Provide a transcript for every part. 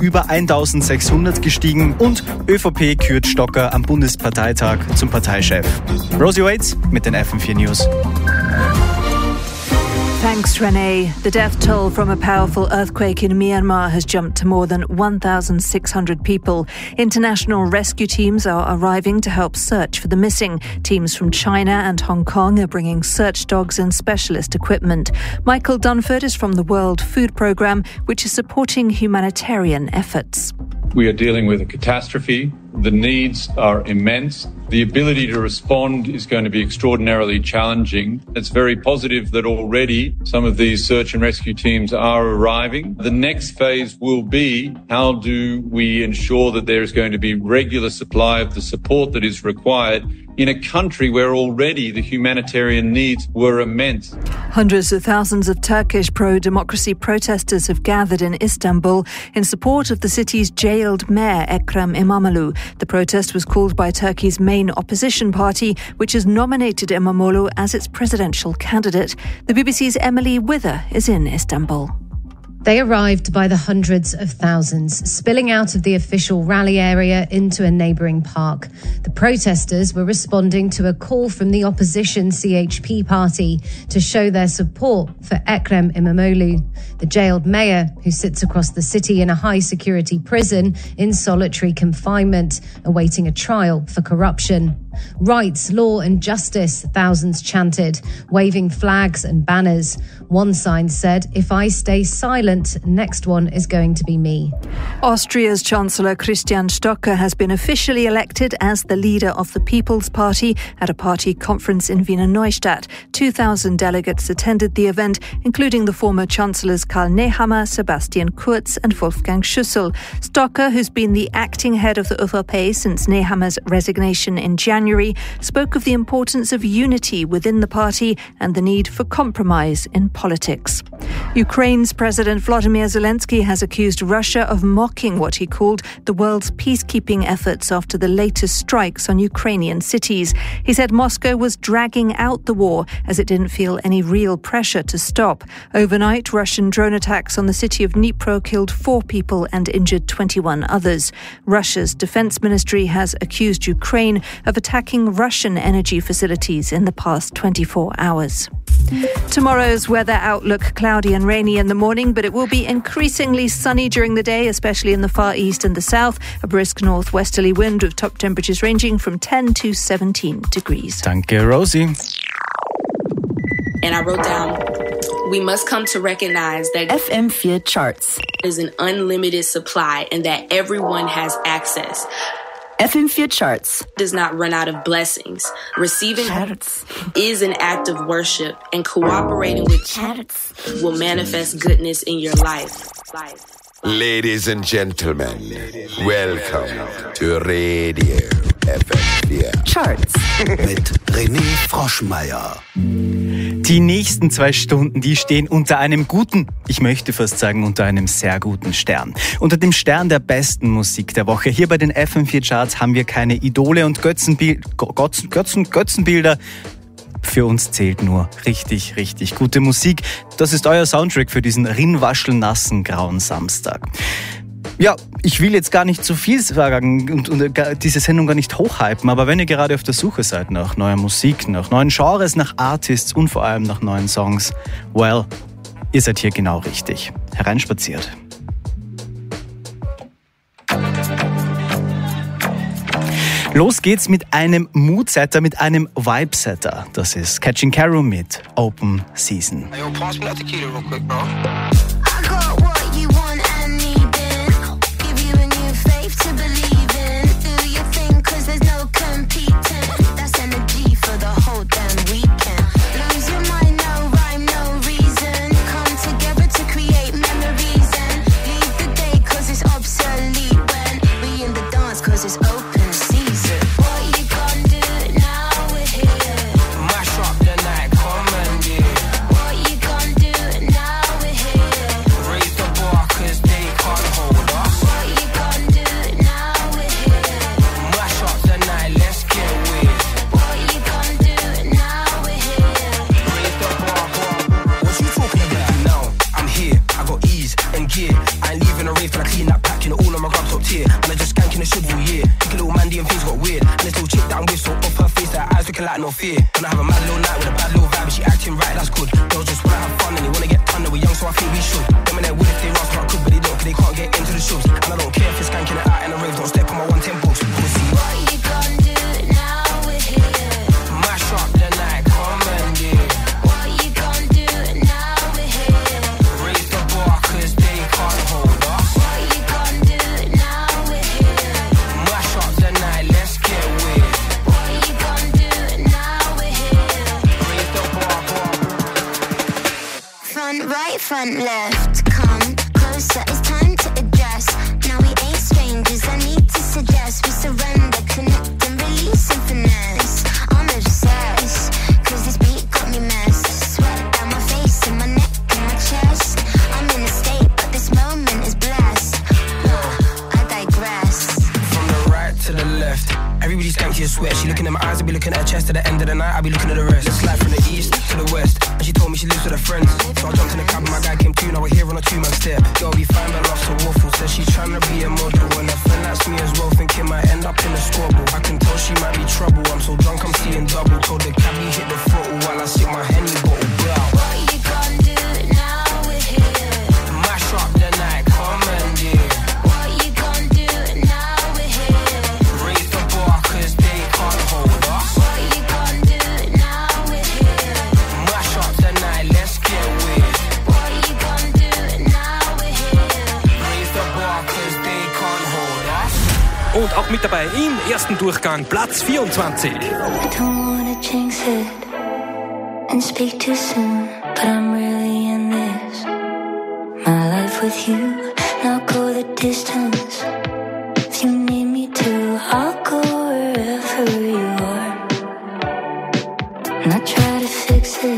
über 1600 gestiegen und ÖVP kürt Stocker am Bundesparteitag zum Parteichef. Rosie Waits mit den FM4 News. Thanks, Renee. The death toll from a powerful earthquake in Myanmar has jumped to more than 1,600 people. International rescue teams are arriving to help search for the missing. Teams from China and Hong Kong are bringing search dogs and specialist equipment. Michael Dunford is from the World Food Programme, which is supporting humanitarian efforts. We are dealing with a catastrophe. The needs are immense. The ability to respond is going to be extraordinarily challenging. It's very positive that already some of these search and rescue teams are arriving. The next phase will be, how do we ensure that there is going to be regular supply of the support that is required in a country where already the humanitarian needs were immense. Hundreds of thousands of Turkish pro-democracy protesters have gathered in Istanbul in support of the city's jailed mayor, Ekrem İmamoğlu. The protest was called by Turkey's main opposition party, which has nominated İmamoğlu as its presidential candidate. The BBC's Emily Wither is in Istanbul. They arrived by the hundreds of thousands, spilling out of the official rally area into a neighbouring park. The protesters were responding to a call from the opposition CHP party to show their support for Ekrem İmamoğlu, the jailed mayor who sits across the city in a high-security prison in solitary confinement, awaiting a trial for corruption. Rights, law and justice, thousands chanted, waving flags and banners. One sign said, "If I stay silent, next one is going to be me." Austria's Chancellor Christian Stocker has been officially elected as the leader of the People's Party at a party conference in Wiener Neustadt. 2,000 delegates attended the event, including the former Chancellors Karl Nehammer, Sebastian Kurz and Wolfgang Schüssel. Stocker, who's been the acting head of the ÖVP since Nehammer's resignation in January, spoke of the importance of unity within the party and the need for compromise in politics. Ukraine's President Volodymyr Zelensky has accused Russia of mocking what he called the world's peacekeeping efforts after the latest strikes on Ukrainian cities. He said Moscow was dragging out the war as it didn't feel any real pressure to stop. Overnight, Russian drone attacks on the city of Dnipro killed 4 people and injured 21 others. Russia's defense ministry has accused Ukraine of attacking Russian energy facilities in the past 24 hours. Tomorrow's weather outlook: cloudy and rainy in the morning, but it will be increasingly sunny during the day, especially in the far east and the south. A brisk northwesterly wind with top temperatures ranging from 10 to 17 degrees. Danke, Rosie. And I wrote down, we must come to recognize that FM4 Charts is an unlimited supply and that everyone has access. FM4 Charts Does not run out of blessings. Receiving Charts is an act of worship, and cooperating with Charts will manifest goodness in your life. Ladies and gentlemen, welcome to Radio FM4 Charts mit René Froschmeier. Die nächsten 2 Stunden, die stehen unter einem guten, ich möchte fast sagen unter einem sehr guten Stern. Unter dem Stern der besten Musik der Woche. Hier bei den FM4 Charts haben wir keine Idole und Götzenbilder. Für uns zählt nur richtig, richtig gute Musik. Das ist euer Soundtrack für diesen rinwaschelnassen grauen Samstag. Ja, ich will jetzt gar nicht zu viel sagen und diese Sendung gar nicht hochhypen, aber wenn ihr gerade auf der Suche seid nach neuer Musik, nach neuen Genres, nach Artists und vor allem nach neuen Songs, well, ihr seid hier genau richtig. Hereinspaziert. Los geht's mit einem Moodsetter, mit einem Vibesetter. Das ist Catching Carol mit Open Season. Hey, yo, pass me that tequila real quick, bro. Mash up the night, come and get. What you gonna do now we're here? my grub top tier. And I just skanking the should all year. Think a little mandy and things got weird. And this little chick that I'm with, so off her face, her eyes looking like no fear. And I have a mad little night with a bad little vibe, but she acting right, that's good. Girls just wanna have fun and they wanna get done, and we're young, so I think we should. Them and they would if they asked what I could, but they don't, cause they can't get into the shoes. And I don't care if it's skanking it out in the rave, don't step on my 110 boots. We'll see. What you gonna do now we're here? Mash up the night, come and get. What you gonna do now we're here? Raise the bar, cause they can't hold us. What you gonna do now we're here? Mash up the night, let's get weird. What you gonna do now we're here? Raise the bar. Front right, front left, come closer, it's time to address. Now we ain't strangers, I need to suggest we surrender, connect and release and finesse. I'm obsessed, cause this beat got me messed. Sweat down my face and my neck and my chest. I'm in a state, but this moment is blessed. I digress. From the right to the left, everybody skanky and sweat. She looking at my eyes, I be looking at her chest. At the end of the night, I be looking at the rest. Let's slide from the east to the west. And she told me she lives with her friends. So I jumped in the cab and my guy came too. Now we're here on a 2-man step. Girl, we find her lost her waffle. Says she's trying to be a model. And a friend likes me as well, thinking might end up in a squabble. I can tell she might be trouble. I'm so drunk, I'm seeing double. Told the cabbie hit the throttle while I sip my Henny bottle. Blah. What you gonna do now we're here? Mash up the night, come and get. What you gonna do now we're here? Raise the bar, cause they can't hold us. What you gonna do now we're here? Mash up the night, let's get weird. What you gonna do now we're here? Raise the bar, cause they can't hold us. Und auch mit dabei im ersten Durchgang Platz 24. I don't wanna jinx it and speak too soon, but I'm really in this. My life with you, now go the distance. If you need me to, I'll go wherever you are. And I try to fix it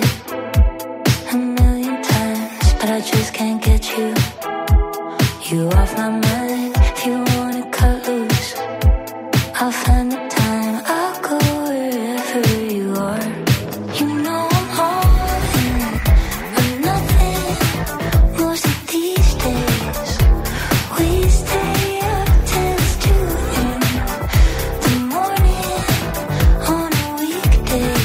a million times, but I just can't get you off my mind. If you wanna cut loose, I'll find the time, I'll go wherever you are. You know I'm all in or nothing. Most of these days we stay up till it's 2 in the morning on a weekday.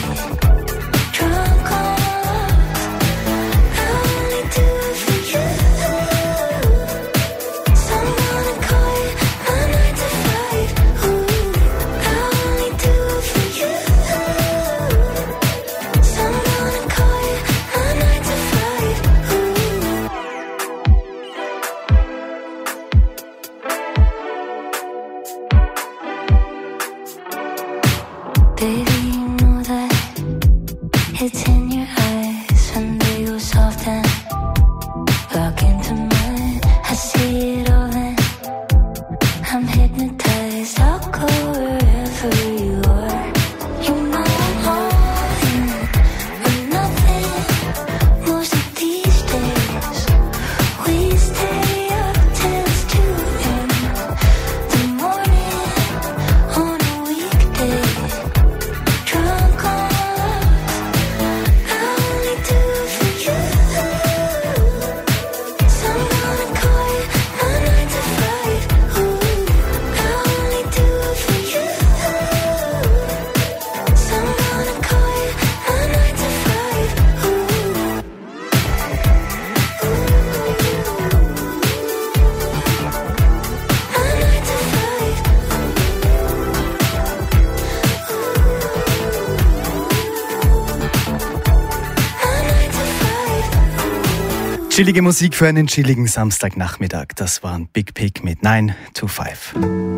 Drunk on love, I only do it for you. So I'm gonna call you my 9 to 5. Ooh, I only do it for you. So I'm gonna call you my 9 to 5. Baby, you know that it's in your eyes when they go soft and lock into mine. I see it all then, I'm hypnotized. I'll go wherever you are. You know I'm all in or nothing. Most of these days we stay up till it's 2 in the morning on a weekday. Drunk on love, I only do it for you. So I'm gonna call you my 9 to 5. Ooh, I only do it for you. So I'm gonna call you my 9 to 5. Ooh. My 9 to 5. My 9 to 5. Chillige Musik für einen chilligen Samstagnachmittag. Das war ein Big Pick mit 9 to 5.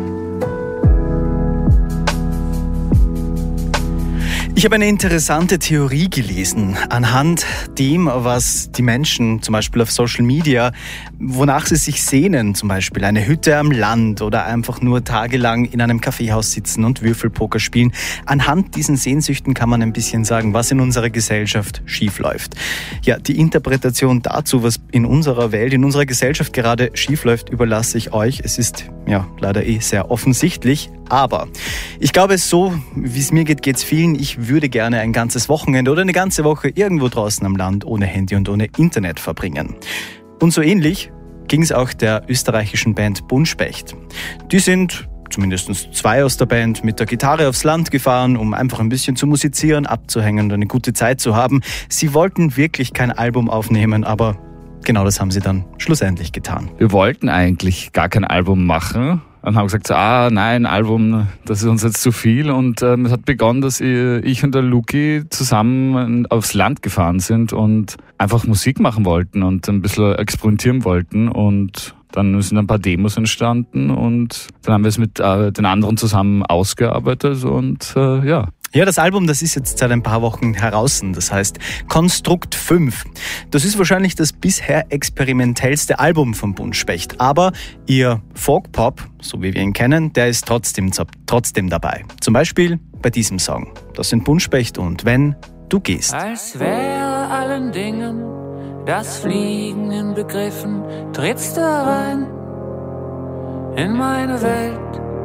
Ich habe eine interessante Theorie gelesen, anhand dem, was die Menschen zum Beispiel auf Social Media, wonach sie sich sehnen, zum Beispiel eine Hütte am Land oder einfach nur tagelang in einem Kaffeehaus sitzen und Würfelpoker spielen. Anhand diesen Sehnsüchten kann man ein bisschen sagen, was in unserer Gesellschaft schiefläuft. Ja, die Interpretation dazu, was in unserer Welt, in unserer Gesellschaft gerade schiefläuft, überlasse ich euch. Es ist ja leider sehr offensichtlich. Aber ich glaube, so wie es mir geht, geht es vielen. Ich würde gerne ein ganzes Wochenende oder eine ganze Woche irgendwo draußen am Land ohne Handy und ohne Internet verbringen. Und so ähnlich ging es auch der österreichischen Band Buntspecht. Die sind, zumindest 2 aus der Band, mit der Gitarre aufs Land gefahren, um einfach ein bisschen zu musizieren, abzuhängen und eine gute Zeit zu haben. Sie wollten wirklich kein Album aufnehmen, aber genau das haben sie dann schlussendlich getan. Wir wollten eigentlich gar kein Album machen. Und haben gesagt, nein, Album, das ist uns jetzt zu viel. Und es hat begonnen, dass ich und der Luki zusammen aufs Land gefahren sind und einfach Musik machen wollten und ein bisschen experimentieren wollten. Und dann sind ein paar Demos entstanden und dann haben wir es mit den anderen zusammen ausgearbeitet und ja. Ja, das Album, das ist jetzt seit ein paar Wochen heraus. Das heißt Konstrukt 5. Das ist wahrscheinlich das bisher experimentellste Album von Buntspecht. Aber ihr Folk-Pop, so wie wir ihn kennen, der ist trotzdem dabei. Zum Beispiel bei diesem Song. Das sind Buntspecht und Wenn du gehst. Als wäre allen Dingen das Fliegen inbegriffen, trittst du rein in meine Welt.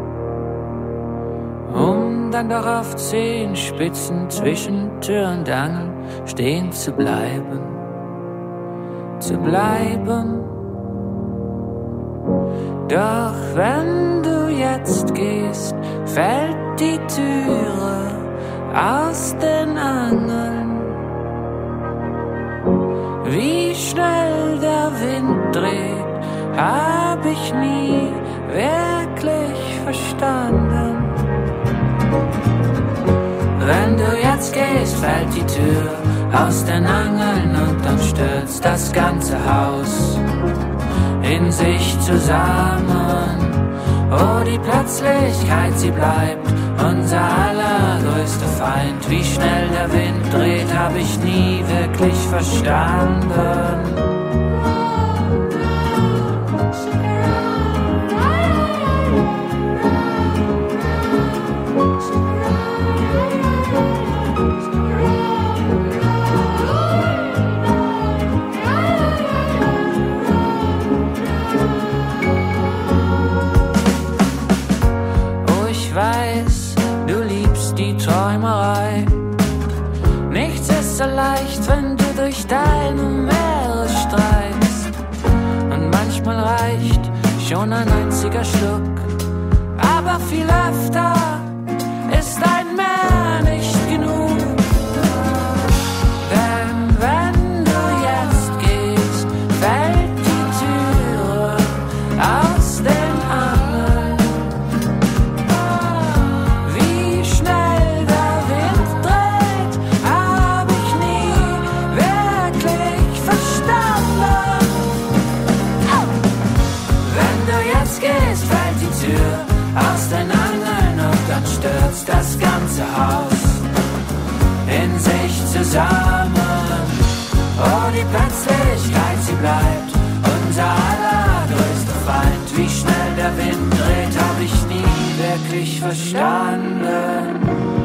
Dann doch auf Zehenspitzen zwischen Tür und Angel stehen zu bleiben. Doch wenn du jetzt gehst, fällt die Türe aus den Angeln. Wie schnell der Wind dreht, hab ich nie wirklich verstanden. Wenn du jetzt gehst, fällt die Tür aus den Angeln und dann stürzt das ganze Haus in sich zusammen. Oh, die Plötzlichkeit, sie bleibt unser allergrößter Feind. Wie schnell der Wind dreht, hab ich nie wirklich verstanden. Nichts ist so leicht, wenn du durch deine Meere streifst. Und manchmal reicht schon ein einziger Schluck. Aber viel öfter ist ein Meer nicht genug. Denn wenn du jetzt gehst, fällt die Türe aus den Angeln. Wie schnell der Wind dreht, hab ich nie wirklich verstanden. Wenn du jetzt gehst, fällt die Tür aus den Angeln und dann stürzt das ganze Haus in sich zusammen. Oh, die Plötzlichkeit, sie bleibt unser allergrößter Feind. Wie schnell der Wind dreht, hab ich nie wirklich verstanden.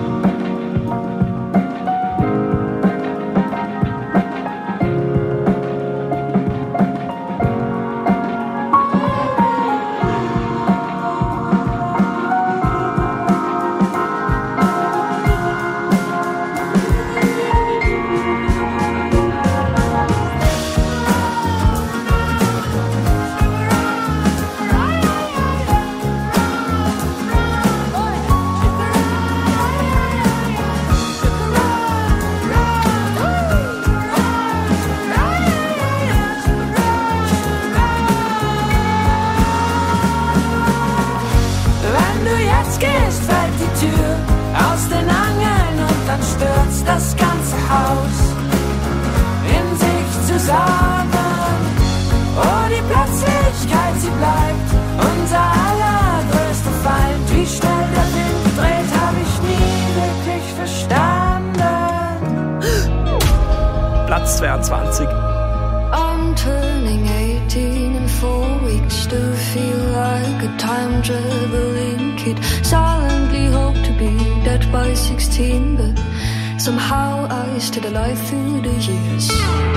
Das ganze Haus in sich zusammen. Oh, die Plötzlichkeit, sie bleibt unser allergrößter Feind. Wie schnell der Wind dreht, hab ich nie wirklich verstanden. Platz 22. I'm turning 18 in 4 weeks. Still feel like a time traveling kid. Silently hope to be dead by 16, but somehow I stayed alive through the years.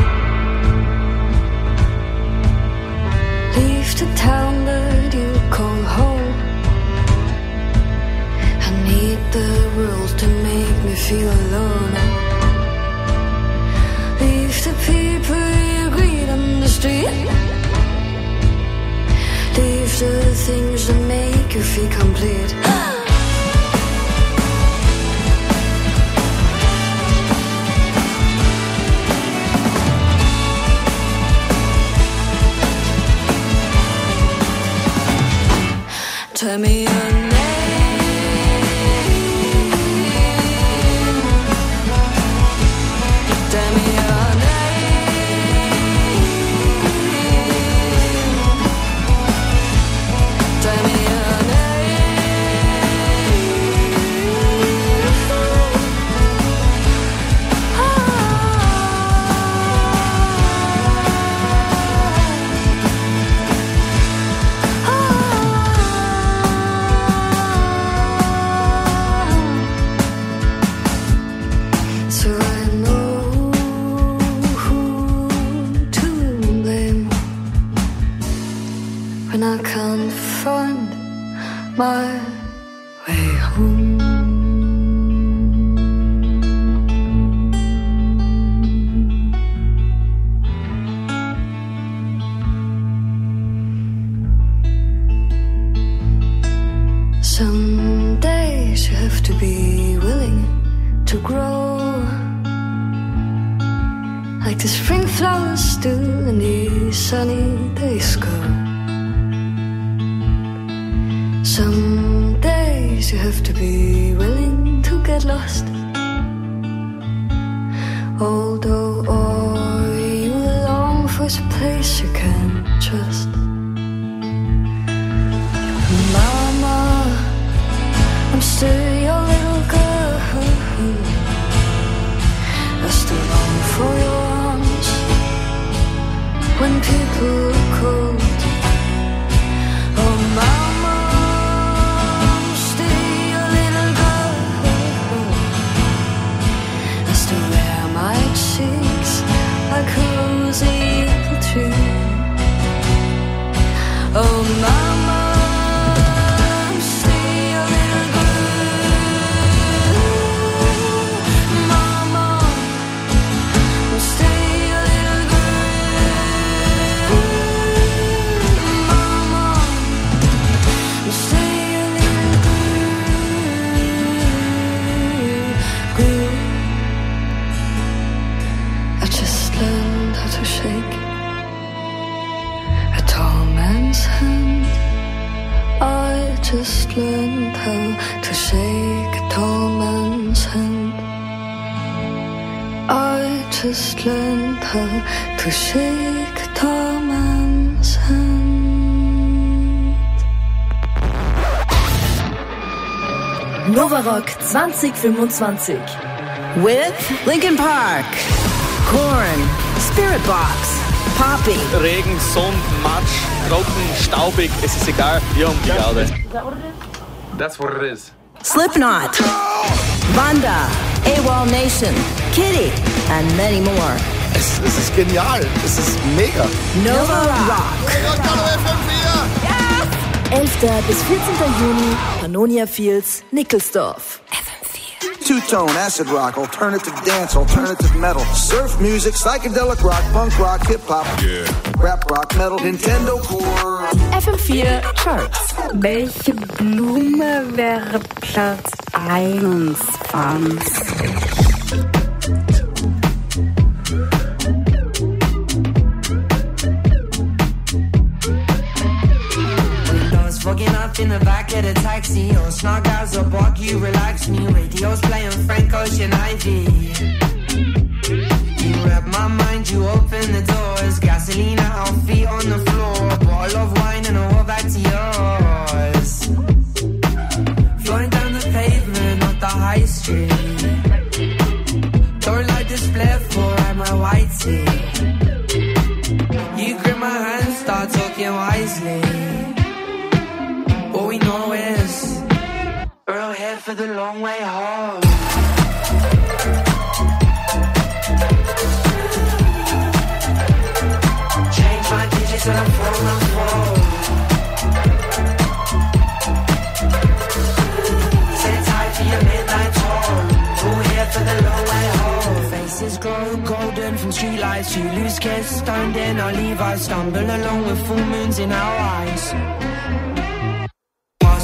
Leave the town that you call home. I need the world to make me feel alone. Leave the people you greet on the street. moves that make you feel complete. Tell me your name. Tell me your name. Tell me your I can't find my way home. Some days you have to be willing to grow, like the spring flowers do in the sunny days go. Some days you have to be willing to get lost, although all you long for is a place you can trust. Mama, I'm still your little girl. I still long for your arms when people are cold. Oh, Mama, I'm still your little girl. I still wear my cheeks like a rosy apple tree. Oh, Mama, I'm still your little girl. Mama, I'm still your little girl. Mama, I'm still your little girl. I just learned how to shake a tall man's hand. I just learned how to shake a tall man's hand. I just learned how to shake a tall man's hand. Nova Rock 2025 with Linkin Park, Korn, Spirit Box, Poppy, Regen, Sonne, Matsch, trocken, staubig, es ist egal, wir haben die Garde. That's what it is. Slipknot, Vanda, AWOL Nation, Kitty, and many more. Es ist genial, es ist mega. Nova Rock. 11. bis 14. Juni, Pannonia Fields, Nickelsdorf. Two-tone, acid rock, alternative dance, alternative metal, surf music, psychedelic rock, punk rock, hip-hop, rap rock, metal, Nintendo Core. FM4 Charts. Welche Blume wäre Platz 21? Fucking up in the back of the taxi. Oh, snug as a buck, you relax me. Radio's playing Frank Ocean Ivy. You read my mind, you open the doors. Gasoline at our feet on the floor. A bottle of wine and a whole back to yours. Flowing down the pavement, not the high street. Don't like this split for my white tee. You grip my hand, start talking wisely. All we know is we're all here for the long way home. Change my digits and I'm phone. Sit tight for your midnight tour. All here for the long way home. Faces grow golden from streetlights. You lose kiss, stoned in our Levi's. Stumble along with full moons in our eyes.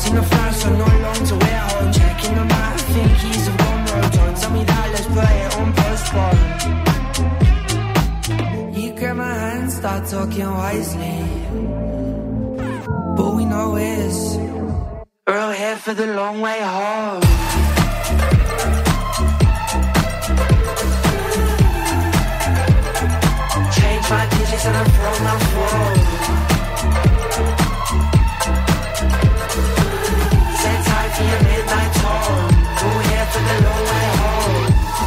Seen the flash, so not long to wear home. Checking them out, I think he's a bomb road. Don't tell me that, let's put it on postpone. You grab my hand, start talking wisely. But we know it's we're all here for the long way home. Change my digits and I throw my phone. Set time for your midnight tone. We're here for the long way home.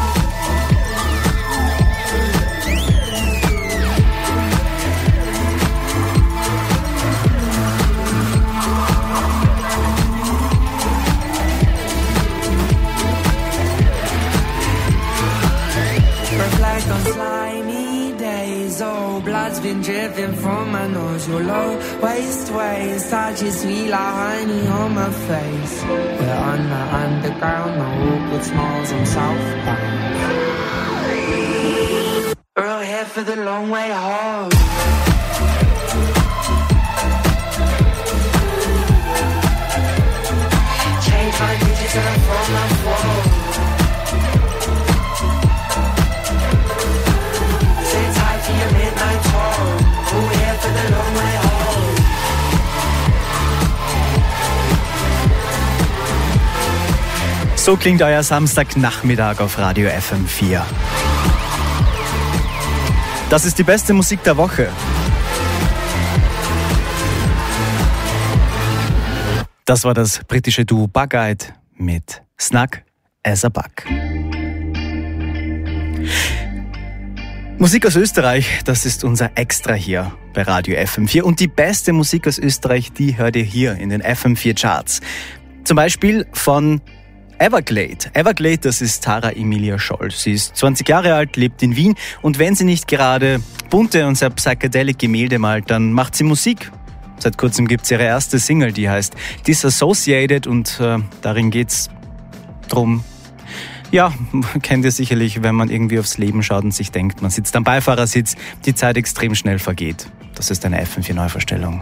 Reflect on slimy days. Oh, blood's been dripping from my nose. Your low waist waist touches sweet like honey on my face. We're on the underground, no awkward smiles on southbound. We're all here for the long way home. Change my digits and I throw my phone. Your midnight tone. We're here for the long way home. So klingt euer Samstagnachmittag auf Radio FM4. Das ist die beste Musik der Woche. Das war das britische Duo Bug-Eyed mit Snug as a Bug. Musik aus Österreich, das ist unser Extra hier bei Radio FM4. Und die beste Musik aus Österreich, die hört ihr hier in den FM4 Charts. Zum Beispiel von Everglade. Everglade, das ist Tara Emilia Scholl. Sie ist 20 Jahre alt, lebt in Wien und wenn sie nicht gerade bunte und sehr psychedelic Gemälde malt, dann macht sie Musik. Seit kurzem gibt es ihre erste Single, die heißt Disassociated und darin geht's drum. Ja, kennt ihr sicherlich, wenn man irgendwie aufs Leben schaut und sich denkt, man sitzt am Beifahrersitz, die Zeit extrem schnell vergeht. Das ist eine FM4 Neuvorstellung.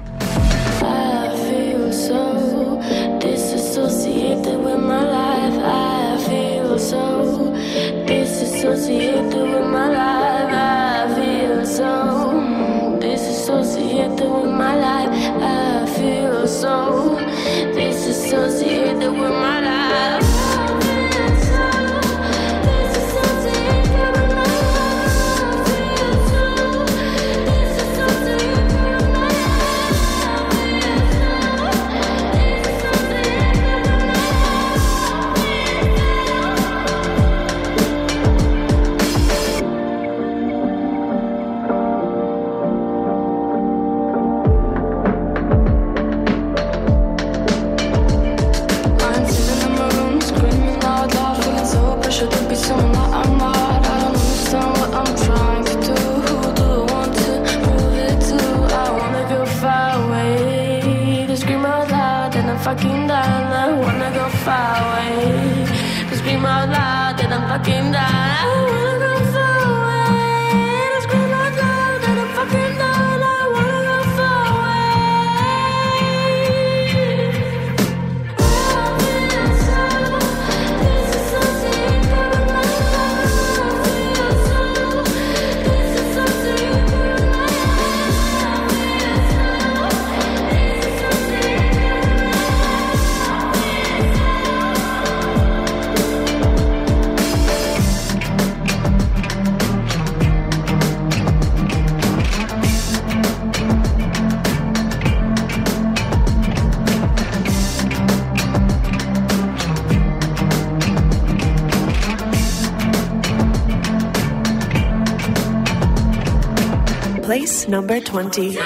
Place number 20.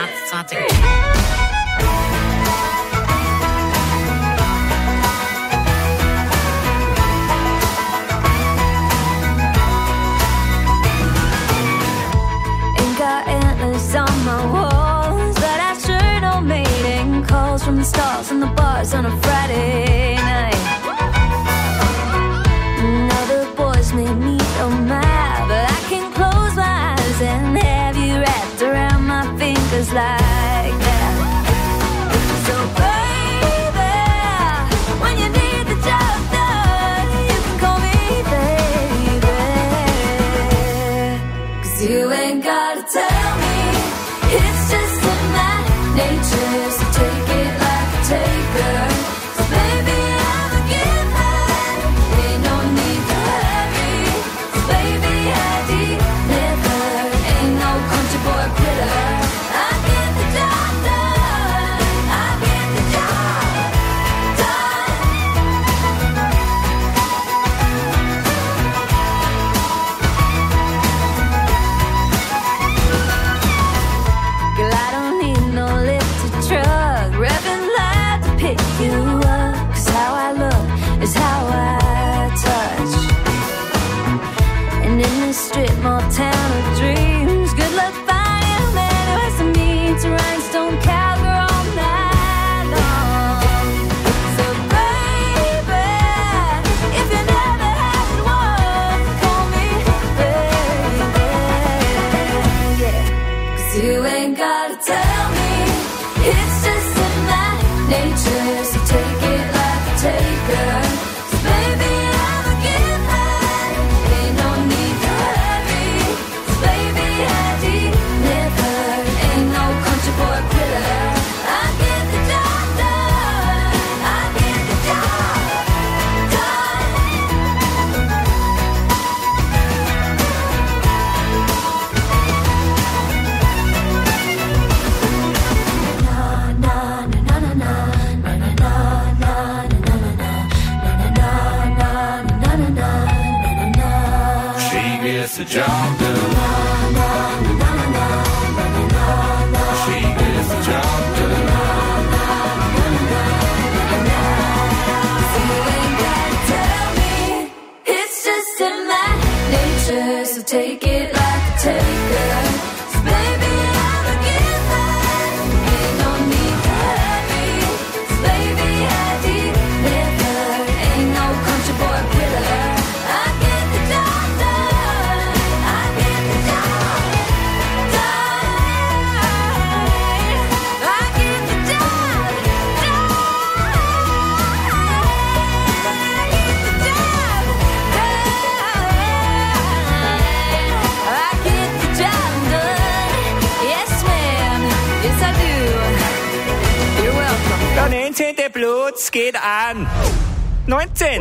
From the stars and the bars on a Friday night. Other boys may need a map, but I can close my eyes and have you wrapped around my fingers like that. So baby, pick you up, 'cause how I look is how I touch. And in this strip mall town of dreams, good luck finding a man who has to meet to rhinestone cowgirl all night long. So baby, if you never had one, call me baby, yeah. 'Cause you ain't gotta tell me, it's just in my nature, so take it like a taker. So baby, I'm a giver, ain't no need to hurry. So baby, I deliver, ain't no country boy quitter. I get the job done, I get the job done. She gets the job done. She gets the job done. So you ain't gotta tell me, it's just in my nature, so take it like a taker. So baby, I'm a giver, ain't no need to hurry. So baby, I deliver, ain't no country boy quitter. I get the job done, I get the job done, I get the job done, I get the job done, I get the job done. Yes, ma'am, yes I do. You're welcome. Der 19. Blutz geht an. 19.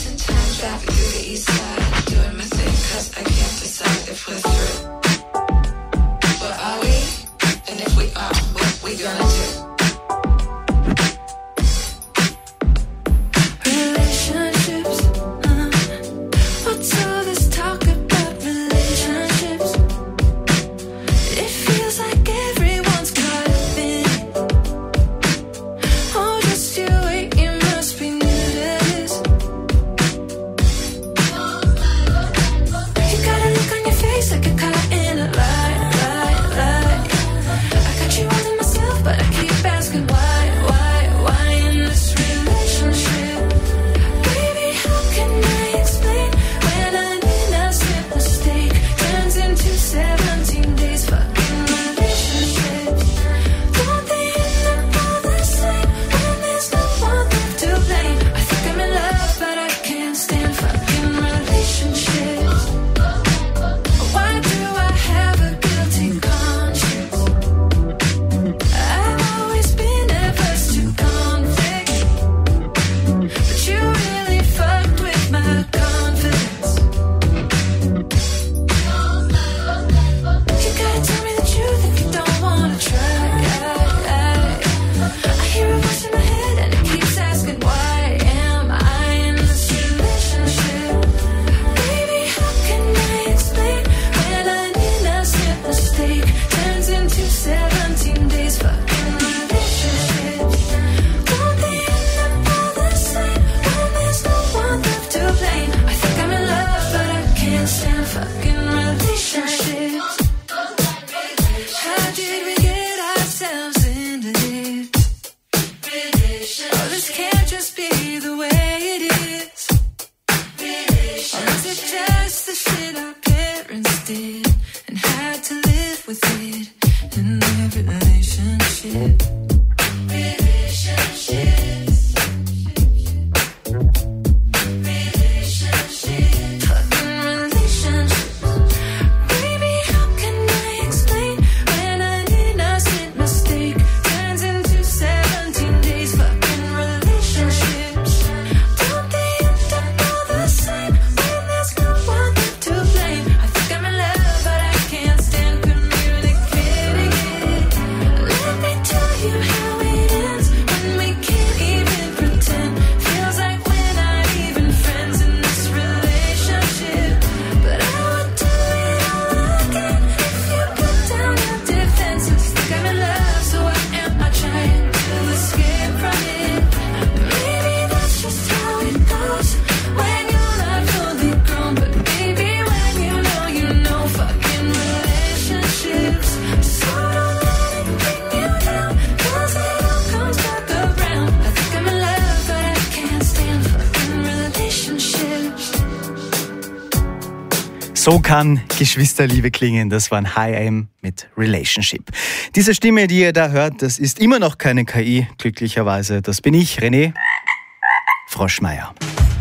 Relationships, what's all this talk about relationships? It feels like everyone's caught up in it. Oh, just you wait, you must be new to this. You got a look on your face like you're caught in a lie. I got you all to myself, but I keep asking why in this relationship? Baby, how can I explain when an innocent mistake turns into 17 days fucking relationships? Don't they end up all the same when there's no one left to blame? I think I'm in love, but I can't stand fucking relationships. Why do I have a guilty conscience? I've always been averse to conflict, but you really fucked with my confidence. You gotta tell me the truth if you don't wanna try. I hear a voice in my head and it keeps asking, why am I in this relationship? Baby, how can I explain when an innocent mistake turns into 17 days fucking relationships? Don't they end up all the same when there's no one left to blame? I think I'm in love, but I can't stand fucking relationships. How did we get ourselves into this? Oh, this can't just be the way it is. Or is it just the shit our parents did and had to live with it in their relationship? Fucking relationships. Baby, how can I explain when an innocent mistake turns into 17 days fucking relationship? So kann Geschwisterliebe klingen. Das war ein High Aim mit Relationship. Diese Stimme, die ihr da hört, das ist immer noch keine KI, glücklicherweise. Das bin ich, René Froschmeier.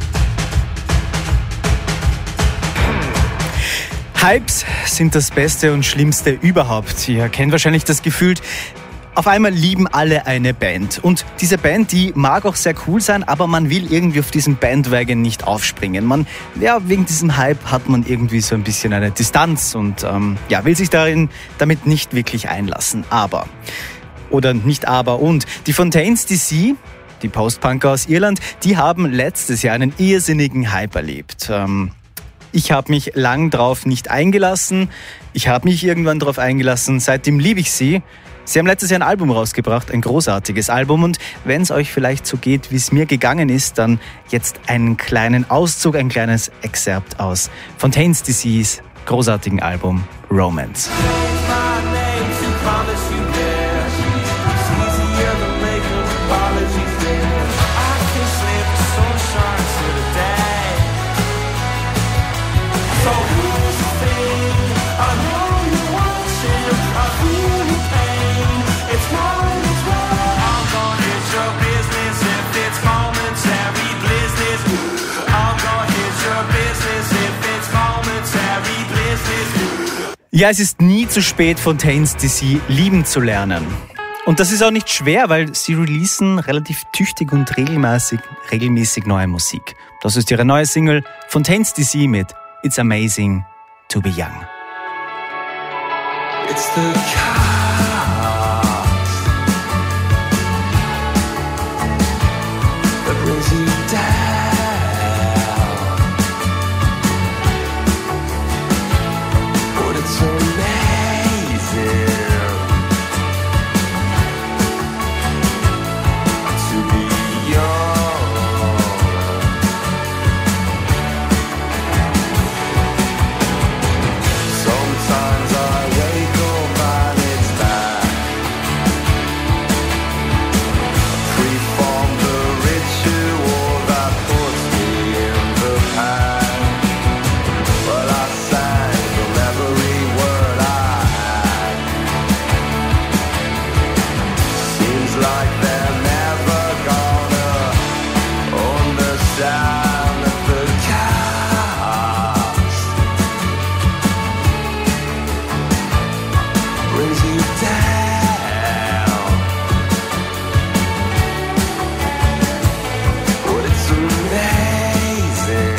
Hypes sind das Beste und Schlimmste überhaupt. Ihr kennt wahrscheinlich das Gefühl, auf einmal lieben alle eine Band. Und diese Band, die mag auch sehr cool sein, aber man will irgendwie auf diesem Bandwagon nicht aufspringen. Wegen diesem Hype hat man irgendwie so ein bisschen eine Distanz und will sich damit nicht wirklich einlassen. Und die Fontaines DC, die Postpunker aus Irland, die haben letztes Jahr einen irrsinnigen Hype erlebt. Ich habe mich lang drauf nicht eingelassen. Ich habe mich irgendwann drauf eingelassen. Seitdem liebe ich sie. Sie haben letztes Jahr ein Album rausgebracht, ein großartiges Album. Und wenn es euch vielleicht so geht, wie es mir gegangen ist, dann jetzt einen kleinen Auszug, ein kleines Excerpt aus Fontaines DC's großartigen Album Romance. Ja, es ist nie zu spät, Fontaines DC lieben zu lernen. Und das ist auch nicht schwer, weil sie releasen relativ tüchtig und regelmäßig neue Musik. Das ist ihre neue Single Fontaines DC mit It's Amazing to Be Young. It's the chaos that brings you down. It's amazing to be young. Sometimes I wake up and it's back. Free from the ritual that puts me in the past. Well, I sang from every like they're never gonna understand that the chaos brings you down. But it's amazing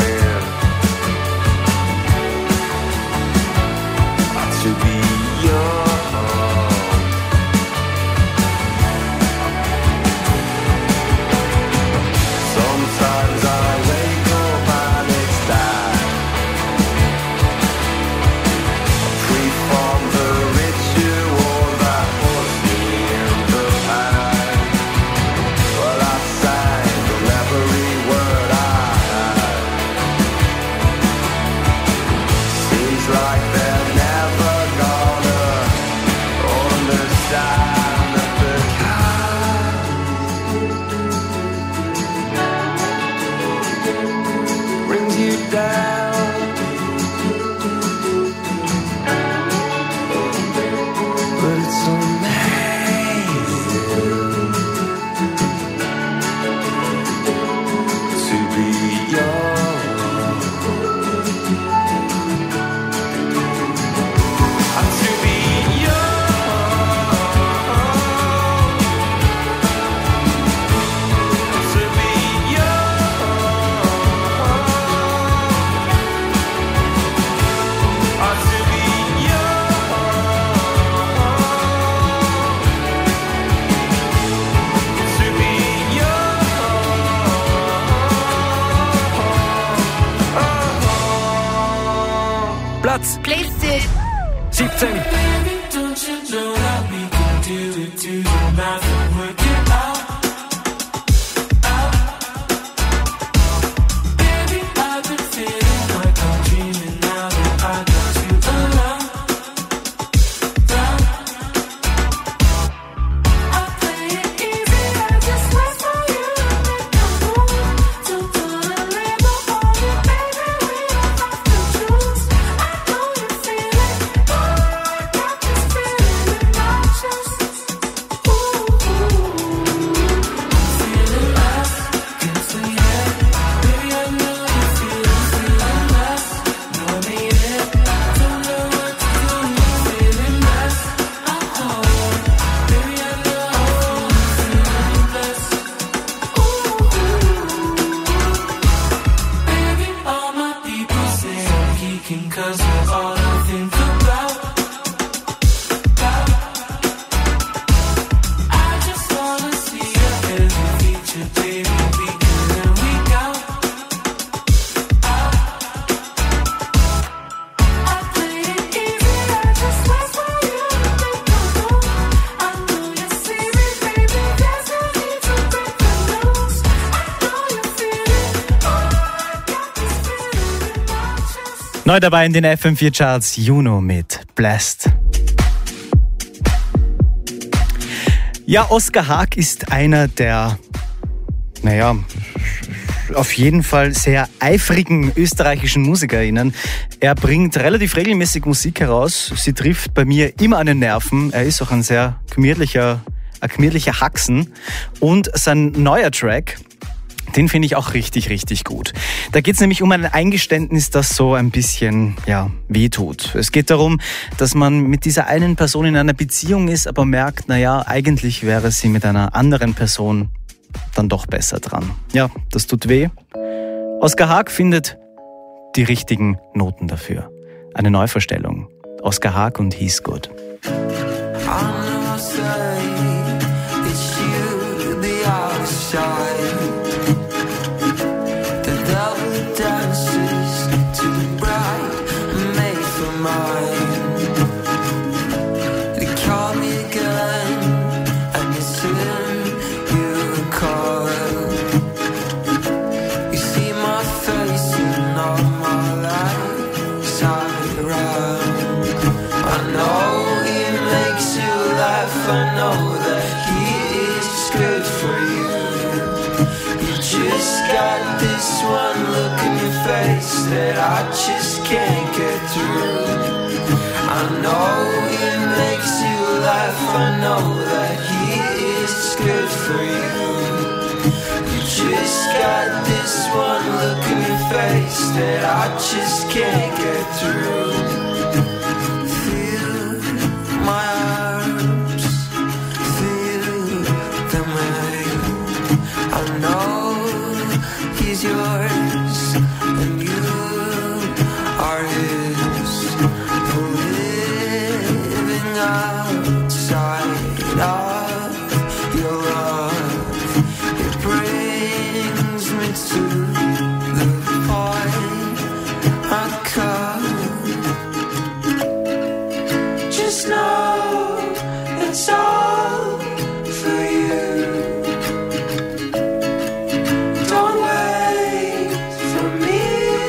to be young. Sometimes I wake up and it's dark. Free from the ritual that puts me in the past. Well, I sang from every word I had. Seems like they're never gonna understand that the brings you down. But it's amazing to be young. To be young. To be young. Platz 17. Neu dabei in den FM4 Charts, Juno mit Blessed. Ja, Oskar Haag ist einer der, auf jeden Fall sehr eifrigen österreichischen MusikerInnen. Er bringt relativ regelmäßig Musik heraus. Sie trifft bei mir immer an den Nerven. Er ist auch ein sehr gemütlicher Haxen. Und sein neuer Track, den finde ich auch richtig, richtig gut. Da geht es nämlich um ein Eingeständnis, das so ein bisschen, wehtut. Es geht darum, dass man mit dieser einen Person in einer Beziehung ist, aber merkt, eigentlich wäre sie mit einer anderen Person dann doch besser dran. Ja, das tut weh. Oskar Haag findet die richtigen Noten dafür. Eine Neuverstellung. Oskar Haag und He's Good. That I just can't get through. I know it makes you laugh. I know that he is good for you. You just got this one look in your face that I just can't get through. Feel my arms, feel them rain. I know he's yours and you are his. Living outside of your love, it brings me to the point I come. Just know it's all for you. Don't wait for me.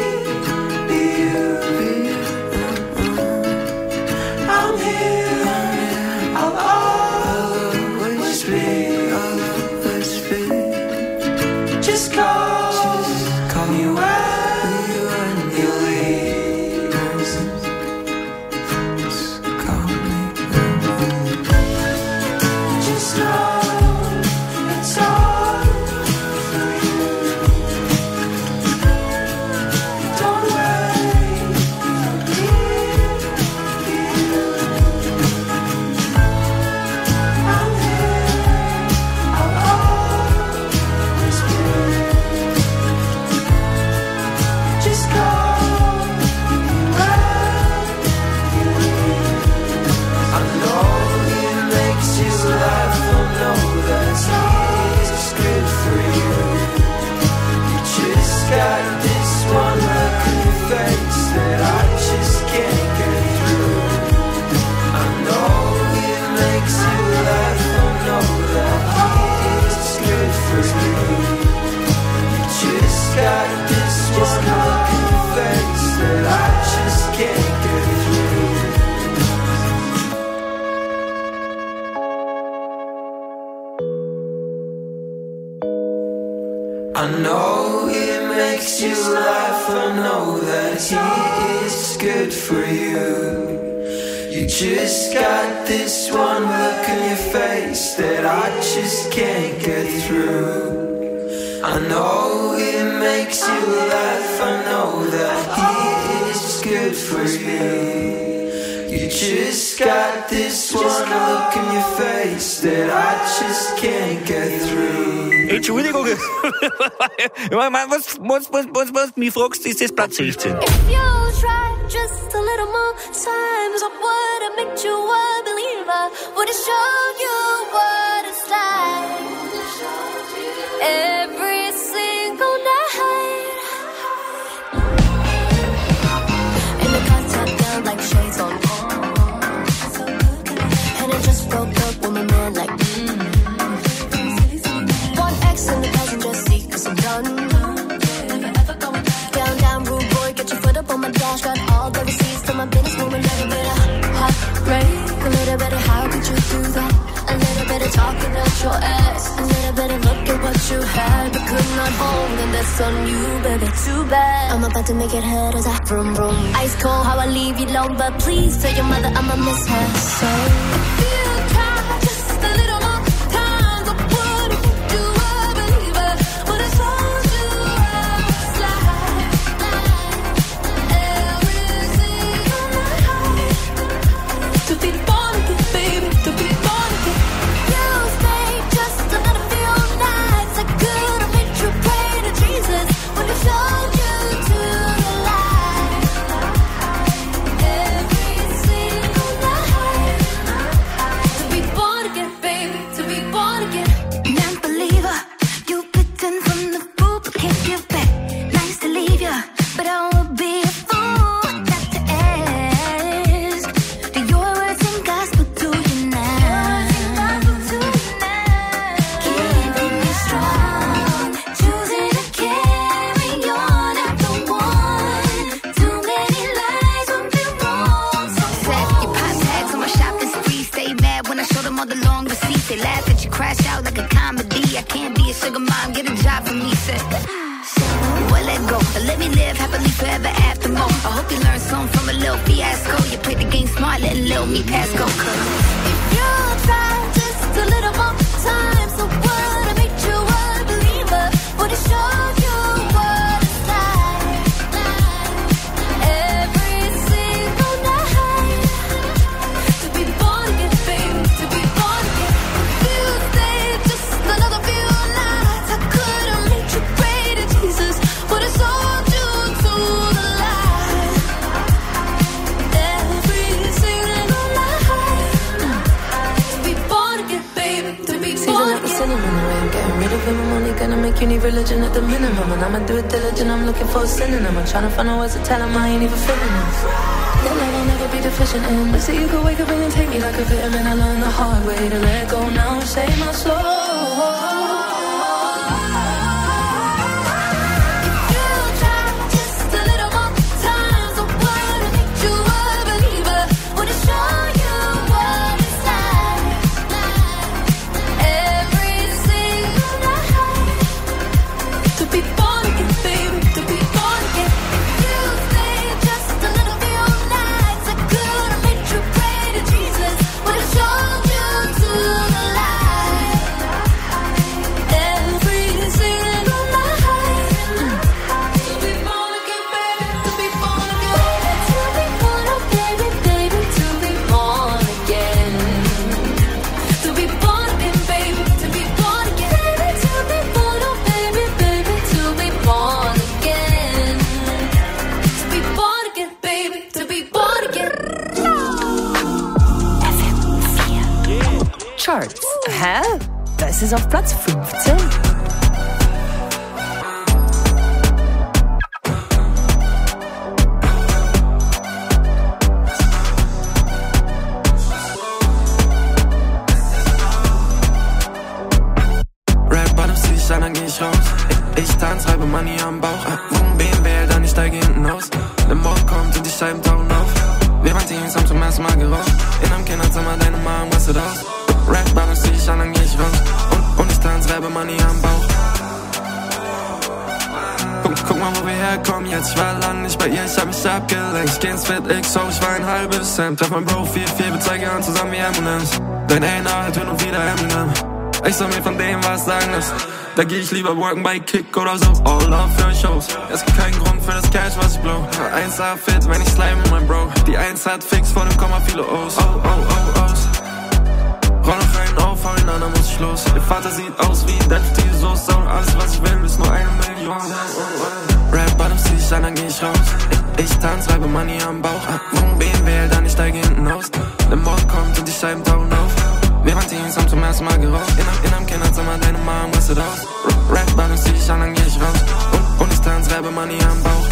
I'm here, I'll always be. Just call me when you leave. Just call me. Just know it's all for you. Don't wait for me. I'm here, I'll always be. Just call me when you leave. I know it makes you laugh. I know that it's good for you. You just got this one look in your face that I just can't get through. I know it makes you laugh. I know that it's good for you. You just got this one look in your face that I just can't get through. I know it makes you laugh. I know that he is good for you. You just got this one look in your face that I just can't get through. I know it makes you laugh. I know that he is good for you. You just got this one look in your face that I just can't get through. Entschuldigung, was mich fragst, ist das Platz 16? If you try just a little more times, I would have made you a believer. Would have shown you what it's like. Every single night. And the cards are down like shades on. And I just broke up with my man like one X in the passenger seat, cause I'm done. Down, rude boy, get your foot up on my dash, got all your ass. And then I better look at what you had but could not hold, and that's on you, baby, too bad. I'm about to make it hurt as I vroom vroom. Ice cold how I leave you alone, but please tell your mother I'ma miss her. So if you try just a little more time, I wouldn't make you a believer. But it's all you slide every single night. To be born again, baby, to be born again. You stayed just another few nights. I could have made you pray to Jesus when he showed you to the light. Every single night. To be born again, baby, to be born again. Non-believer, you pretend from the fool but can't give back. Nice to leave ya, but I would be a fool not to ask. Do your words and gospel to you now? Keeping me strong, choosing to carry on after one. Too many lies would be wrong. So sad, you pop tags on my shopping spree. Stay mad when I show them all the long receipts. They laugh at you, crash out like a comedy. I can't be a sugar mom, get a job for me, said. Well, let go, but let me live happily forever after more. I hope you learn something from a little fiasco. You played the game smart, letting little me pass go. Cause if you try just a little more time, so what? I made you a believer. Would it show you what it's like? Every single night. To be born again, baby, to be born again. If you stayed just another few nights, I could have made you pray to Jesus. Would have sold you to the light. Every single night. To be born again, baby, to be born again. Cinnamon, the way I'm getting rid of him, I'm only gonna make you need religion at the minimum. And I'ma do it diligent, I'm looking for a synonym. I'm trying to find a words to tell him I ain't even feeling this. That love I'll never be deficient in. They say you could wake up and take me like a vitamin. I learned the hard way to let go now and save my soul. Charts. Hä? Das ist auf Platz 15. Red Bottoms zieh ich an, dann geh ich raus. Ich tanz, reibe Money am Bauch. Vom BMW, dann ich steige hinten aus. Der Morgen kommt und die Scheiben tauchen auf. Wir waren Teams, haben zum ersten Mal geraucht. In einem Kinderzimmer, deine Mom rastet aus. Red Bottoms zieh ich an, dann geh ich raus. Und ich tanz, reibe Money am Bauch. Guck mal, wo wir herkommen jetzt. Ich war lang nicht bei ihr, ich hab mich abgelenkt. Ich geh ins Fit XO, ich war ein halbes Cent. Treff mein Bro 4-4, wir zeigen an zusammen wie M&M's. Dein A&R hat hin und wieder Eminem. Ich soll mir von dem was sagen lassen. Da geh ich lieber worken bei Kick oder so. All love für Shows. Es gibt keinen Grund für das Cash, was ich blow. 1A fit, wenn ich slime mit mein Bro. Die 1 hat fix, vor dem Komma viele O's. O's. Roll auf einen auf, hau ihn an, dann muss ich los. Ihr Vater sieht aus wie ein deftige Soße. Und alles, was ich will, ist nur 1 Million. Red Bottoms zieh ich an, dann geh ich raus. Ich tanz, reibe Money am Bauch. Vom BMW, dann ich steige hinten aus. Der Morgen kommt und die Scheiben tauchen auf. Wir waren Teams, haben zum ersten Mal geraucht. In einem Kinderzimmer, deine Mom rastet aus. Red Bottoms zieh ich an, dann geh ich raus. Und ich tanz, reibe Money am Bauch.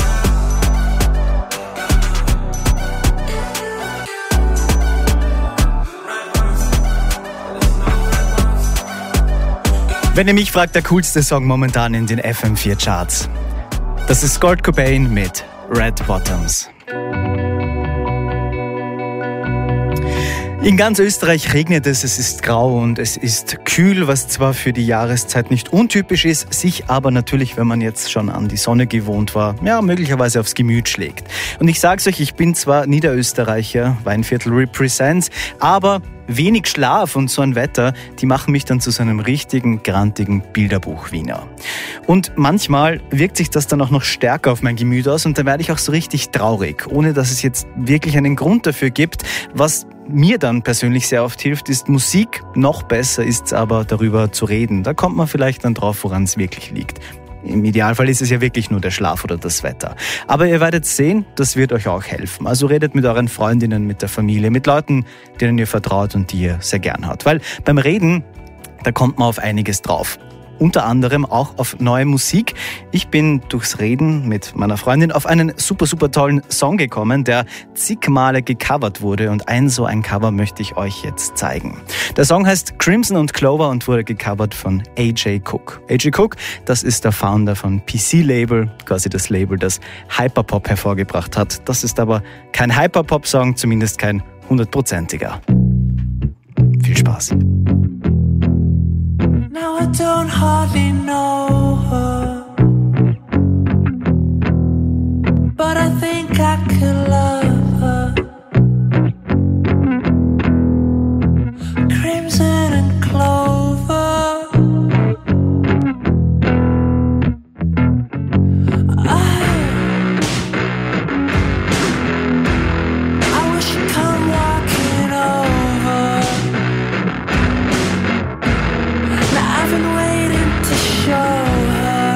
Wenn ihr mich fragt, der coolste Song momentan in den FM4 Charts. Das ist Kurt Cobain mit Red Bottoms. In ganz Österreich regnet es ist grau und es ist kühl, was zwar für die Jahreszeit nicht untypisch ist, sich aber natürlich, wenn man jetzt schon an die Sonne gewohnt war, ja, möglicherweise aufs Gemüt schlägt. Und ich sag's euch, ich bin zwar Niederösterreicher, Weinviertel represents, aber wenig Schlaf und so ein Wetter, die machen mich dann zu so einem richtigen, grantigen Bilderbuch-Wiener. Und manchmal wirkt sich das dann auch noch stärker auf mein Gemüt aus und dann werde ich auch so richtig traurig, ohne dass es jetzt wirklich einen Grund dafür gibt. Was mir dann persönlich sehr oft hilft, ist Musik. Noch besser ist es aber, darüber zu reden. Da kommt man vielleicht dann drauf, woran es wirklich liegt. Im Idealfall ist es ja wirklich nur der Schlaf oder das Wetter. Aber ihr werdet sehen, das wird euch auch helfen. Also redet mit euren Freundinnen, mit der Familie, mit Leuten, denen ihr vertraut und die ihr sehr gern habt. Weil beim Reden, da kommt man auf einiges drauf. Unter anderem auch auf neue Musik. Ich bin durchs Reden mit meiner Freundin auf einen super, super tollen Song gekommen, der zig Male gecovert wurde und so ein Cover möchte ich euch jetzt zeigen. Der Song heißt Crimson & Clover und wurde gecovert von AJ Cook. AJ Cook, das ist der Founder von PC Label, quasi das Label, das Hyperpop hervorgebracht hat. Das ist aber kein Hyperpop-Song, zumindest kein 100%iger. Viel Spaß. Now I don't hardly know her, but I think I could love her. Crimson and clover, I wish you'd come walking over. I've been waiting to show her.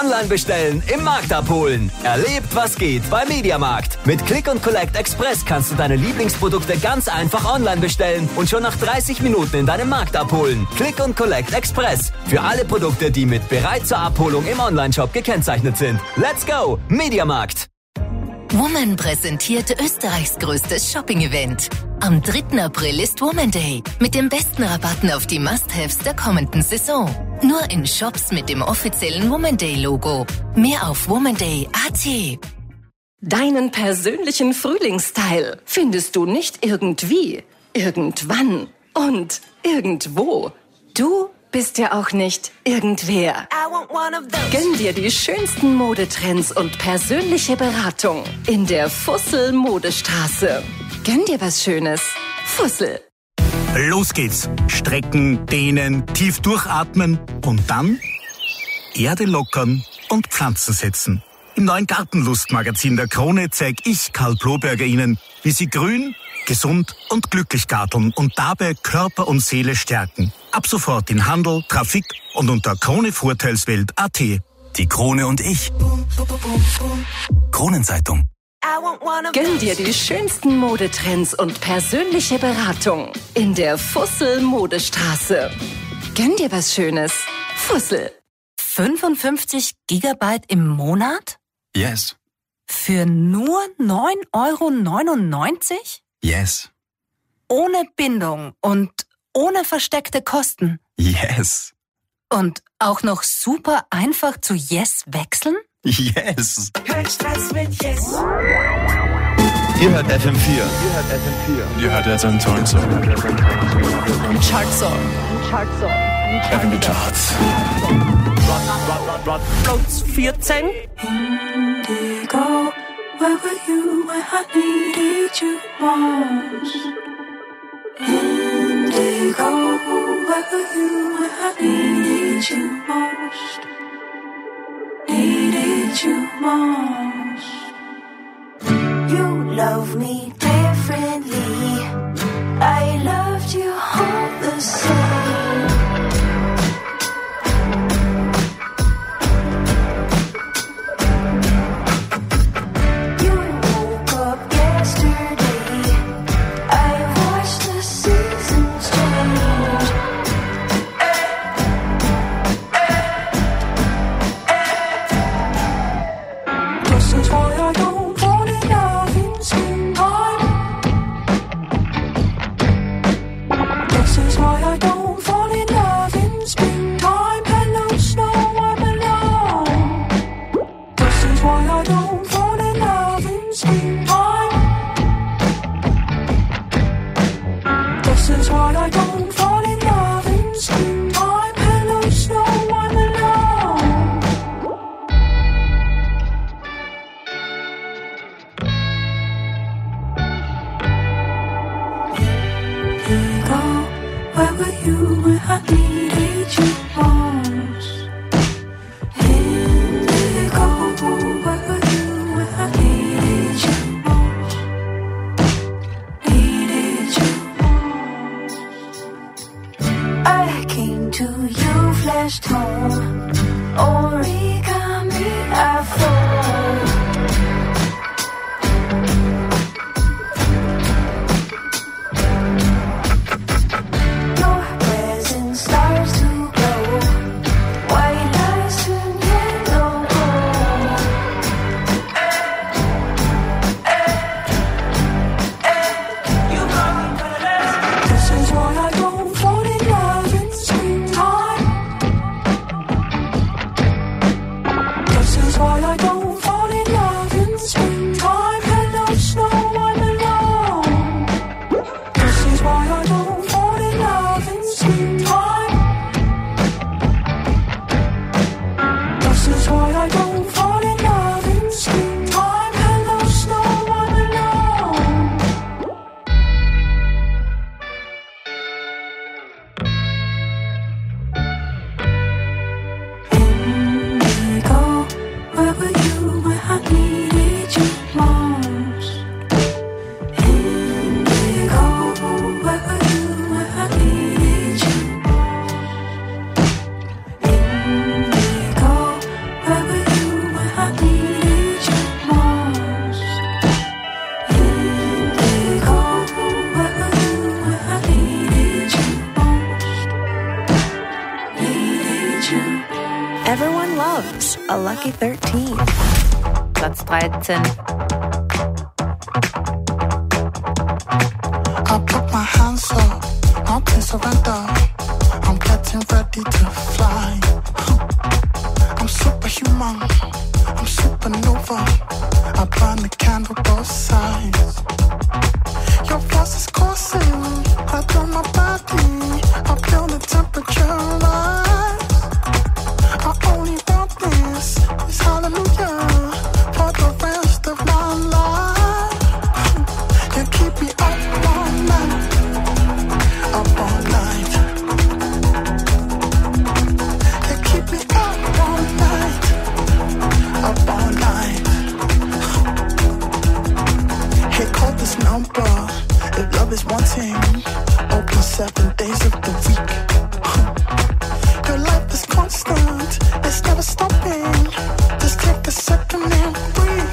Online bestellen, im Markt abholen. Erlebt, was geht bei Mediamarkt. Mit Click & Collect Express kannst du deine Lieblingsprodukte ganz einfach online bestellen und schon nach 30 Minuten in deinem Markt abholen. Click & Collect Express. Für alle Produkte, die mit bereit zur Abholung im Onlineshop gekennzeichnet sind. Let's go! Mediamarkt. Woman präsentiert Österreichs größtes Shopping-Event. Am 3. April ist Woman Day mit den besten Rabatten auf die Must-Haves der kommenden Saison. Nur in Shops mit dem offiziellen Woman Day-Logo. Mehr auf womanday.at. Deinen persönlichen Frühlingsstyle findest du nicht irgendwie, irgendwann und irgendwo. Du bist ja auch nicht irgendwer. Gönn dir die schönsten Modetrends und persönliche Beratung in der Fussel Modestraße. Gönn dir was Schönes. Fussel. Los geht's. Strecken, dehnen, tief durchatmen und dann Erde lockern und Pflanzen setzen. Im neuen Gartenlustmagazin der Krone zeige ich, Karl Bloberger, Ihnen, wie Sie grün, gesund und glücklich garteln und dabei Körper und Seele stärken. Ab sofort in Handel, Trafik und unter Krone-Vorteilswelt.at. Die Krone und ich. Kronenzeitung. Gönn dir die schönsten Modetrends und persönliche Beratung in der Fussel Modestraße. Gönn dir was Schönes. Fussel. 55 Gigabyte im Monat? Yes. Für nur 9,99 €? Yes. Ohne Bindung und ohne versteckte Kosten? Yes. Und auch noch super einfach zu Yes wechseln? Yes. Kein Stress mit Yes. Ihr hört FM4. Und ihr hört jetzt einen tollen Song. Chartsong. In die Charts. Platz 14. Indigo, where were you when I needed you most? Indigo, where were you when I needed you most? Needed you most. You love me differently. I loved you all the same. You woke up yesterday. I watched the seasons change. This is why I don't fall in love in springtime. This is why I don't fall in love in springtime. Hello, snow, I'm alone. This is why I don't fall in love in springtime. This is why I don't fall in love in springtime. Hello, snow, I'm alone. Indigo, where were you when I needed you most? Indigo, where were you when I needed you most? Needed you most. I came to you, flashed home. Origami, I fall. Your presence starts to glow. White lies turn yellow gold. This is why I don't fall in love in springtime. This is why I don't Oops, a lucky 13. Platz 13. I put my hands up, I'll surrender. I'm getting ready to fly. I'm superhuman, I'm supernova. I burn the candle both sides. Your force is coursing right through my body. I feel the temperature rise. I only want this hallelujah for the rest of my life. You keep me up all night, up all night. You keep me up all night, up all night. Hey, call this number if love is wanting. Open 7 days of the week. Your life is constant, it's never stopping. Just take a second and breathe.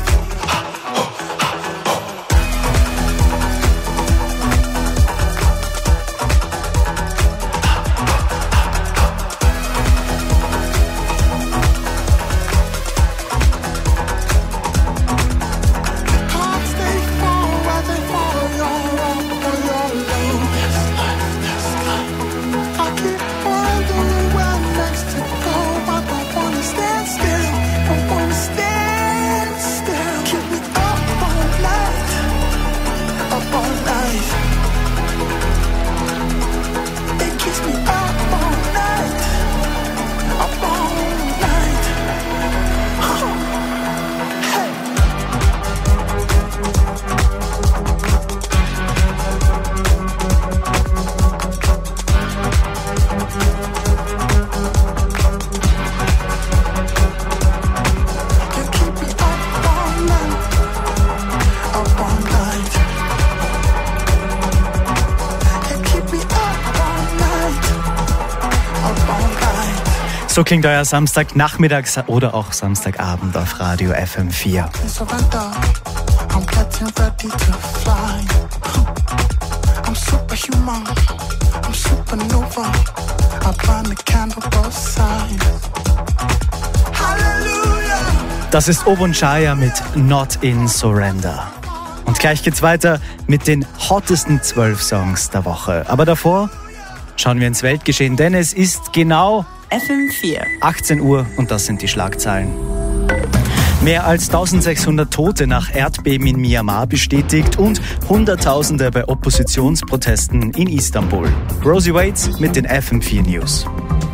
So klingt euer Samstagnachmittags- oder auch Samstagabend auf Radio FM4. I'm getting ready to fly. I'm superhuman, I'm supernova. I burn the candle both sides. Hallelujah! Das ist Obon Chaya mit Not in Surrender. Und gleich geht's weiter mit den hottesten 12 Songs der Woche. Aber davor schauen wir ins Weltgeschehen, denn es ist genau FM4. 18 Uhr und das sind die Schlagzeilen. Mehr als 1600 Tote nach Erdbeben in Myanmar bestätigt und Hunderttausende bei Oppositionsprotesten in Istanbul. Rosie Waits mit den FM4 News.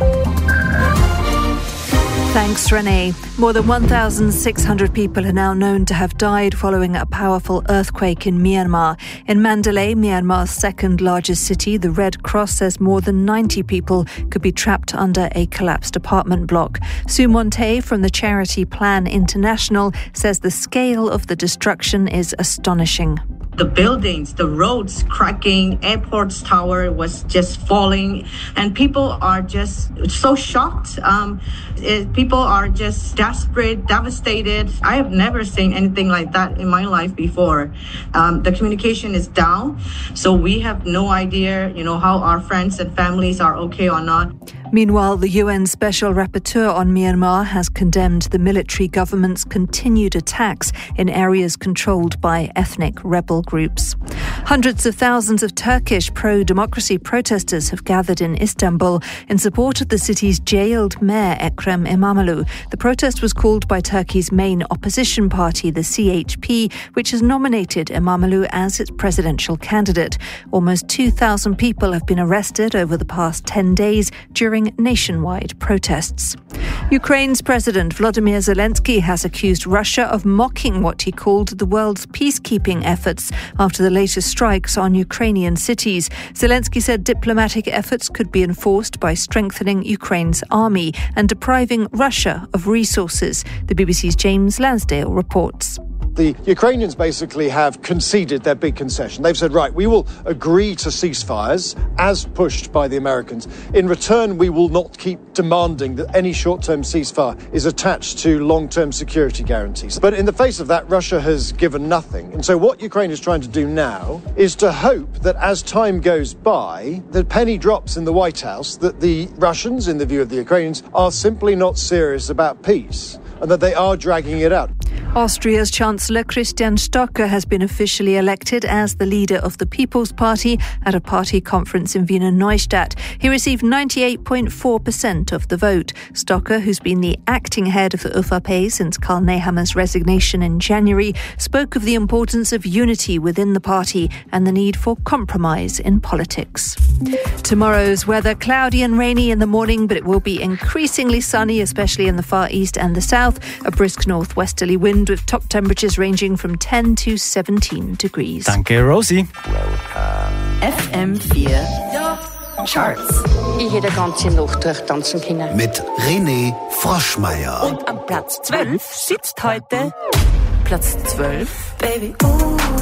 Thanks, Renee. More than 1,600 people are now known to have died following a powerful earthquake in Myanmar. In Mandalay, Myanmar's second largest city, the Red Cross says more than 90 people could be trapped under a collapsed apartment block. Sue Monte from the charity Plan International says the scale of the destruction is astonishing. The buildings, the roads cracking, airport's tower was just falling, and people are just so shocked. People are just desperate, devastated. I have never seen anything like that in my life before. The communication is down, so we have no idea, how our friends and families are okay or not. Meanwhile, the UN Special Rapporteur on Myanmar has condemned the military government's continued attacks in areas controlled by ethnic rebel groups. Hundreds of thousands of Turkish pro-democracy protesters have gathered in Istanbul in support of the city's jailed mayor Ekrem İmamoğlu. The protest was called by Turkey's main opposition party, the CHP, which has nominated İmamoğlu as its presidential candidate. Almost 2,000 people have been arrested over the past 10 days during nationwide protests. Ukraine's President Volodymyr Zelensky has accused Russia of mocking what he called the world's peacekeeping efforts after the latest strikes on Ukrainian cities. Zelensky said diplomatic efforts could be enforced by strengthening Ukraine's army and depriving Russia of resources. The BBC's James Lansdale reports. The Ukrainians basically have conceded their big concession. They've said, right, we will agree to ceasefires as pushed by the Americans. In return, we will not keep demanding that any short-term ceasefire is attached to long-term security guarantees. But in the face of that, Russia has given nothing. And so what Ukraine is trying to do now is to hope that as time goes by, the penny drops in the White House, that the Russians, in the view of the Ukrainians, are simply not serious about peace and that they are dragging it out. Austria's Chancellor Christian Stocker has been officially elected as the leader of the People's Party at a party conference in Wiener Neustadt. He received 98.4% of the vote. Stocker, who's been the acting head of the ÖVP since Karl Nehammer's resignation in January, spoke of the importance of unity within the party and the need for compromise in politics. Tomorrow's weather: cloudy and rainy in the morning, but it will be increasingly sunny, especially in the far east and the south. A brisk northwesterly wind with top temperatures ranging from 10 to 17 degrees. Danke, Rosie. FM4 Charts. Ich hätte die ganze Nacht durchtanzen können. Mit René Froschmeier. Und am Platz 12 sitzt heute Platz 12. Baby, gehen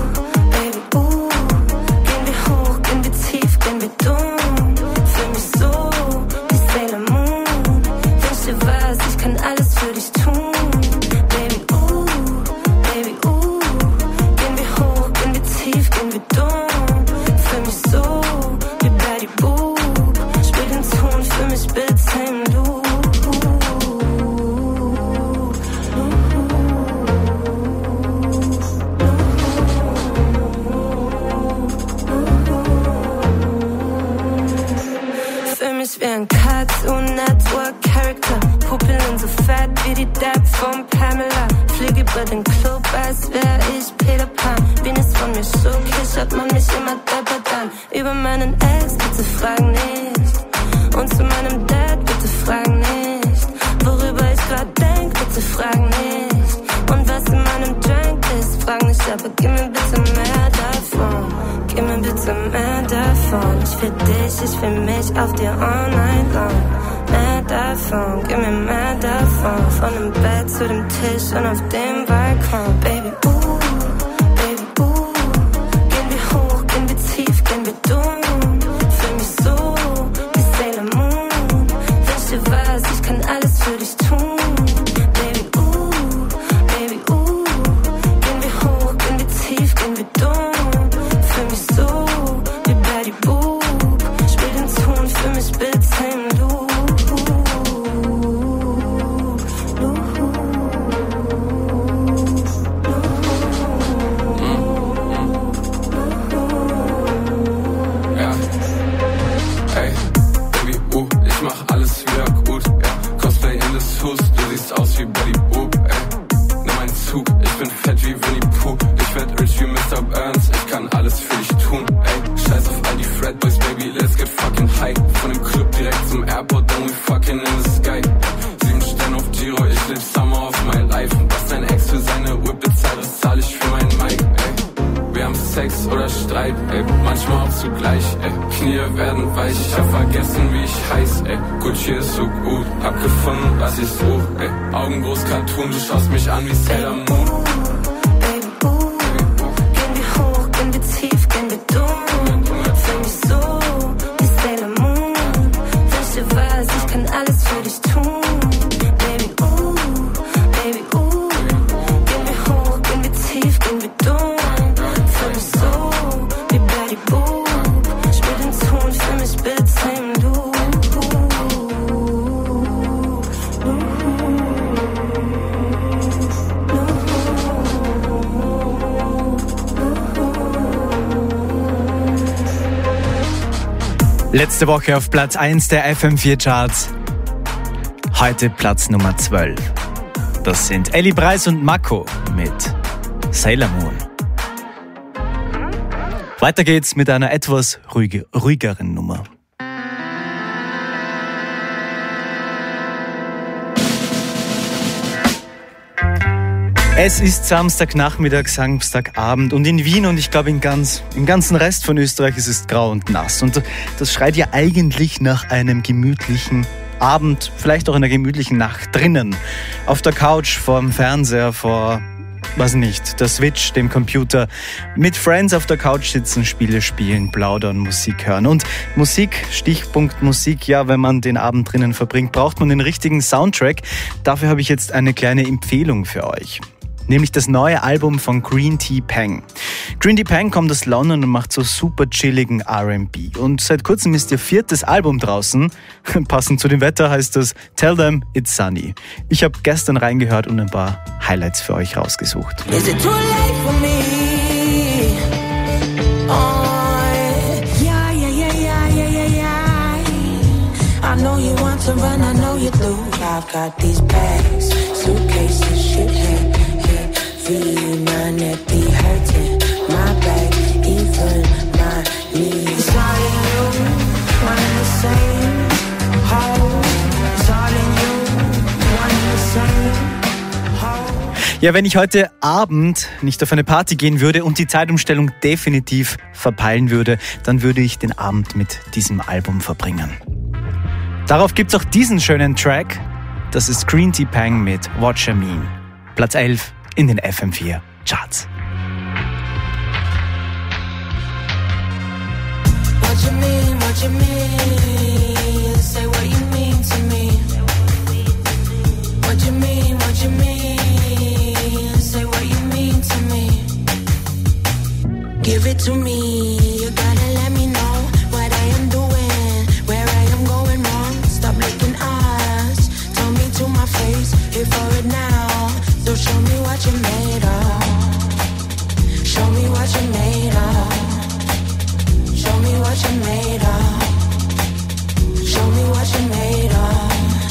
wir hoch, gehen wir tief, gehen wir dumm. Fühl mich so wie Sailor Moon. Wünsch dir was, ich kann alles für dich tun. Wie ein Cartoon Network Character, Pupillen so fett wie die Depp von Pamela. Fliege über den Club, als wär ich Peter Pan. Venus von mir so kichert man mich immer deppert an. Über meinen Ex, bitte frag nicht. Und zu meinem Dad, bitte frag nicht. Worüber ich grad denk, bitte frag nicht. Und was in meinem Drink ist, frag nicht, aber gib mir bitte mehr davon. Gib mir bitte mehr davon. Ich will dich, ich will mich auf dir all night long. Mehr davon, gib mir mehr davon. Von dem Bett zu dem Tisch und auf dem Balkon. Baby, gehen wir hoch, gehen wir tief, gehen wir dumm. Fühl mich so wie Sailor Moon. Wünsch dir was, ich kann alles für dich tun. Was ich such, ey. Augen groß, Cartoon, du schaust mich an wie Sailor Moon. Gehen wir hoch, gehen wir tief, gehen wir dumm. Fühl mich so wie Sailor Moon. Wünsch dir was, ich kann alles für dich tun. Baby, gehen wir hoch, gehen wir tief, gehen wir dumm. Fühl mich so wie Betty Boop. Spiel den Ton für mich bitte im Loop. Letzte Woche auf Platz 1 der FM4 Charts. Heute Platz Nummer 12. Das sind Ellie Preis und Mako mit Sailor Moon. Weiter geht's mit einer etwas ruhigeren Nummer. Es ist Samstagnachmittag, Samstagabend und in Wien und ich glaube im ganzen Rest von Österreich ist es grau und nass. Und das schreit ja eigentlich nach einem gemütlichen Abend, vielleicht auch einer gemütlichen Nacht drinnen. Auf der Couch, vorm Fernseher, vor Was nicht? Der Switch, dem Computer, mit Friends auf der Couch sitzen, Spiele spielen, plaudern, Musik hören. Und Musik, Stichpunkt Musik, ja, wenn man den Abend drinnen verbringt, braucht man den richtigen Soundtrack. Dafür habe ich jetzt eine kleine Empfehlung für euch. Nämlich das neue Album von Green Tea Peng. Green Tea Peng kommt aus London und macht so super chilligen R&B. Und seit kurzem ist ihr 4. Album draußen. Passend zu dem Wetter heißt das Tell Them It's Sunny. Ich habe gestern reingehört und ein paar Highlights für euch rausgesucht. Is it too late for me? I know you want to run, I know you do. I've got these bags, suitcases, shit, my neck be hurting, my back, even my knees. It's all in you, one and the same. Home, it's all in you, one and the same. Ja, wenn ich heute Abend nicht auf eine Party gehen würde und die Zeitumstellung definitiv verpeilen würde, dann würde ich den Abend mit diesem Album verbringen. Darauf gibt's auch diesen schönen Track. Das ist Green Tea Peng mit What You Mean. Platz 11 in den FM4 Charts. What you mean, what you mean? Say what you mean to me. What you mean, what you mean? Say what you mean to me. Give it to me, you gotta let me know what I am doing, where I am going wrong. Stop licking eyes, tell me to my face, here for it now. So show me what you made of. Show me what you made of. Show me what you made of. Show me what you made of.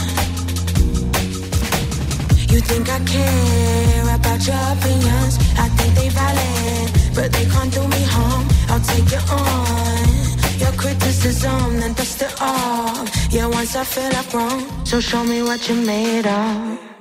You think I care about your opinions? I think they valid, but they can't do me harm. I'll take it on your criticism, then dust it off. Yeah, once I feel I've grown, so show me what you made of.